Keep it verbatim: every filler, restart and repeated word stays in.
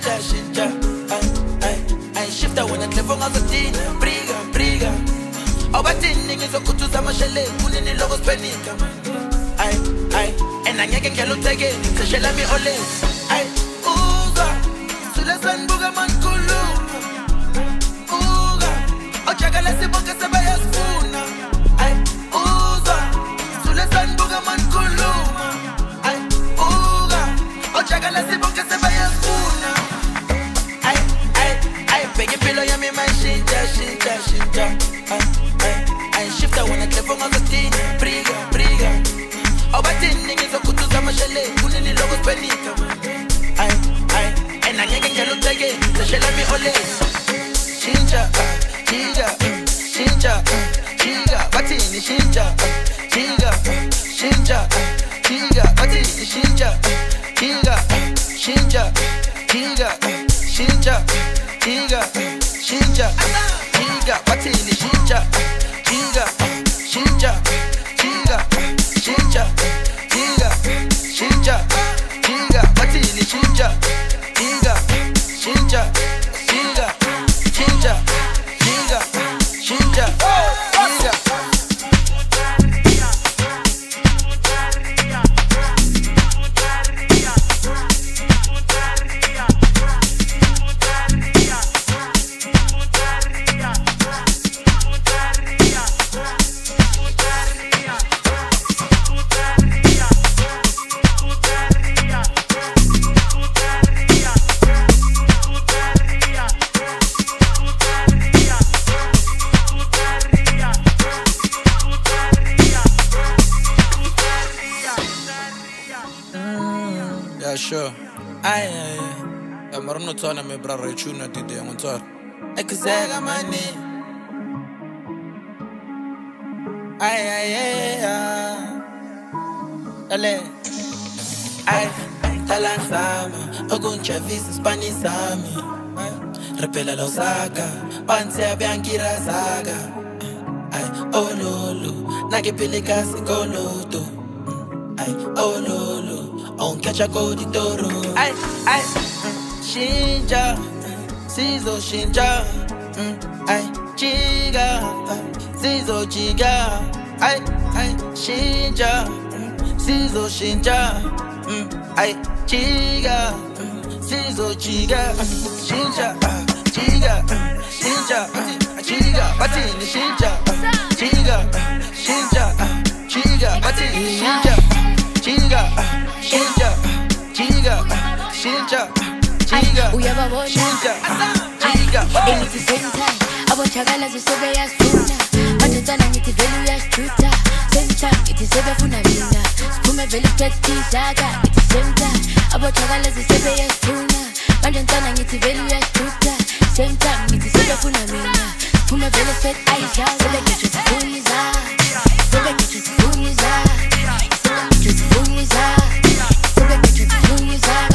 shinja shinja ay ay ay shifta wena clever ngazothina briga briga awubathini ngizokhuthuza amashele kunini lokho sipenika ay ay enangeke ngiyalo uthekeni seshela mi ole ay uza sulesan buka mankulu uga ochakala sibonke sebayasifuna ay uza sulesan buka mankulu ay uga ochakala sibonke sebayasifuna ay ay ay beke pilo yami mashinja shinja shinja ay ay ay shifta wena clever ngazothini briga briga awubathini ngizokhuthuza amashele kunini lokho sipenika ay ay enangeke ngiyalo uthekeni seshela mi ole shinja jiga shinja jiga bathini shinja jiga shinja jiga bathini shinja jiga shinja jiga shinja jiga shinja jiga bathini shinja jiga shinja jiga shinja jiga shinja jiga bathini shinja jiga shinja jiga shinja jiga shinja jiga sure. Ay ay ay. Amaruno tsana me bra rechuna tide ngotsara. Ekuzeka mani. Ay ay ay. Ale. Ay talan sama okuncha visa Spanish sami. Repela lo saga, panse abiangira saga. Ay ololo, nakipeleka sikoloto. Ay ololo. On catch a cody toro. Ay, ay, shinja, sizo shinja. Ay, chiga, sizo chiga. Ay, ay, shinja, sizo shinja. Ay, chiga, sizo chiga. Shinja, chiga, shinja, chiga. Batini shinja, chiga, shinja, chiga. Batini shinja, chiga. Shinja, Jiga, Shinja, Jiga, uyababona Shinja, Jiga. It's the same time abochakala zisebe yasifuna bathotsana ngithi vele uyasithuta same time ngithi sebefuna mina siphume vele siphethisaka it's the same time abochakala zisebe yasifuna bathotsana ngithi vele uyasithuta same time ngithi sebefuna mina siphume vele siphethisaka sebe ngithi sifuyiza sebe ngithi sifuyiza sebe ngithi sifuyiza sebe ngithi sifuyiza